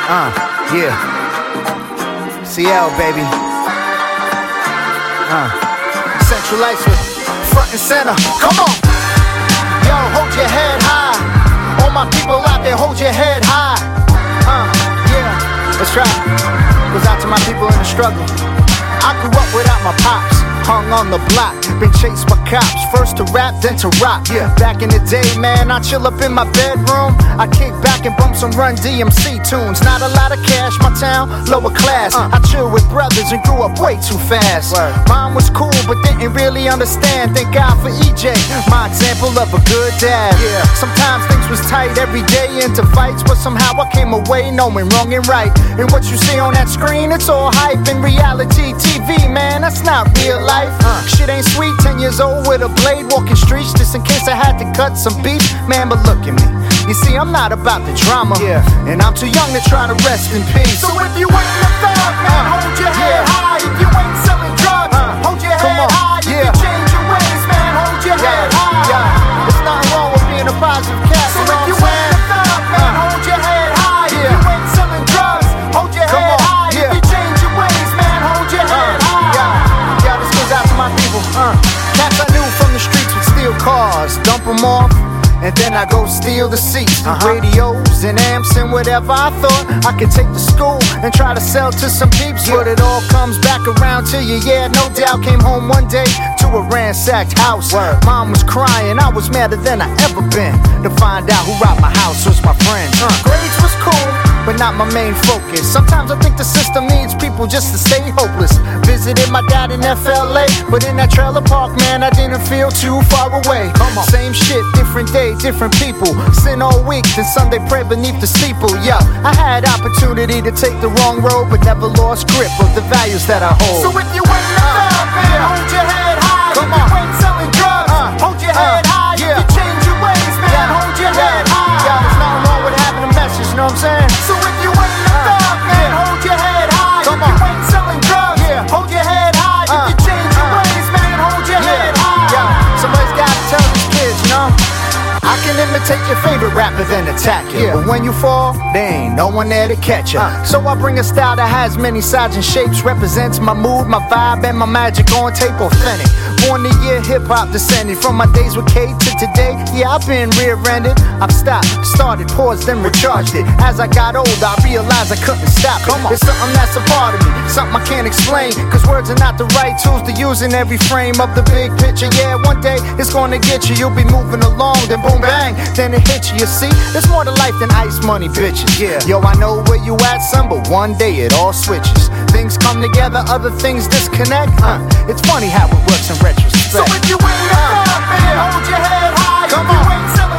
Yeah. CL, baby. Central Iceland, front and center. Come on. Yo, hold your head high. All my people out there, hold your head high. Yeah, that's right. Goes out to my people in the struggle. I grew up without my pops. Hung on the block, been chased by cops. First to rap, then to rock. Yeah. Back in the day, man, I chill up in my bedroom. I kick back and bump some Run DMC tunes. Not a lot of cash, my town, lower class. I chill with brothers and grew up way too fast. Mom was cool, but didn't really understand. Thank God for EJ, my example of a good dad. Yeah. Sometimes things was tight every day into fights, but somehow I came away knowing wrong and right. And what you see on that screen, it's all hype. In reality TV, man, that's not real life. Shit ain't sweet, 10 years old with a blade, walking streets just in case I had to cut some beef. Man, but look at me, you see I'm not about the drama, and I'm too young to try to rest in peace. So if you ain't a thug, man, hold your head high. If you ain't selling drugs, hold your head high. If you change your ways, man, hold your head high. There's nothing wrong with being a positive cat. So if you ain't a thug, man, hold your head high. If you ain't selling drugs, hold your head high. If you change your ways, man, hold your head high. Out to my people, cats I knew from the streets would steal cars, dump them off, and then I go steal the seats, radios and amps and whatever I thought I could take to school and try to sell to some peeps. But it all comes back around to you, yeah, no doubt. Came home one day to a ransacked house. Mom was crying, I was madder than I ever been. To find out who robbed my house was my friend. Grades was cool, but not my main focus. Sometimes I think the system needs people just to stay hopeless. Visited my dad in FLA, but in that trailer park, man, I didn't feel too far away. Same shit, different day, different people. Sin all week, then Sunday prayer beneath the steeple. Yeah, I had opportunity to take the wrong road, but never lost grip of the values that I hold. So if you ain't a thug, man, hold your head high. If you ain't selling drugs, hold your head high. If you change your ways, man, hold your head high. Yeah, there's nothing wrong with having a message, you know what I'm saying? So if you ain't a thug, man, hold your head high. If you ain't selling drugs, hold your head high. If you change your ways, man, hold your head high. Yeah, somebody's gotta tell these kids, you know? I can imitate your favorite rapper, then attack you. But when you fall, there ain't no one there to catch you. So I bring a style that has many sides and shapes, represents my mood, my vibe, and my magic on tape authentic. Born to year hip-hop descended from my days with K to today. Yeah, I've been rear-ended. I've stopped, started, paused, then recharged it. As I got older, I realized I couldn't stop it. It's something that's a part of me, something I can't explain, cause words are not the right tools to use in every frame of the big picture. Yeah, one day it's gonna get you. You'll be moving along, then boom, bang, then it hits you. You see, there's more to life than ice money, bitches. Yeah, yo, I know where you at, son, but one day it all switches. Things come together, other things disconnect. It's funny how it works in retrospect. So if you ain't a thug, man, hold your head high. If you ain't